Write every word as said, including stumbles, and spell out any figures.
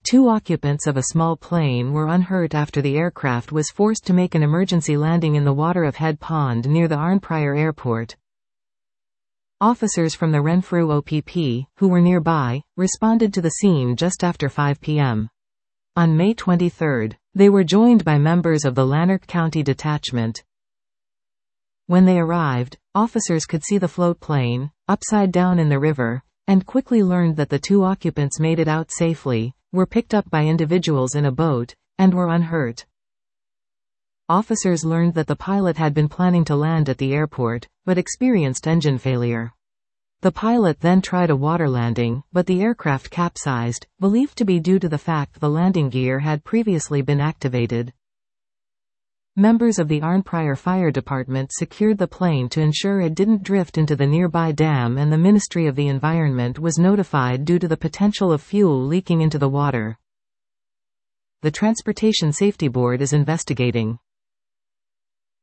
Two occupants of a small plane were unhurt after the aircraft was forced to make an emergency landing in the water of Head Pond near the Arnprior Airport. Officers from the Renfrew O P P, who were nearby, responded to the scene just after five p m On May twenty-third, they were joined by members of the Lanark County Detachment. When they arrived, officers could see the float plane, upside down in the river, and quickly learned that the two occupants made it out safely, were picked up by individuals in a boat, and were unhurt. Officers learned that the pilot had been planning to land at the airport, but experienced engine failure. The pilot then tried a water landing, but the aircraft capsized, believed to be due to the fact the landing gear had previously been activated. Members of the Arnprior Fire Department secured the plane to ensure it didn't drift into the nearby dam, and the Ministry of the Environment was notified due to the potential of fuel leaking into the water. The Transportation Safety Board is investigating.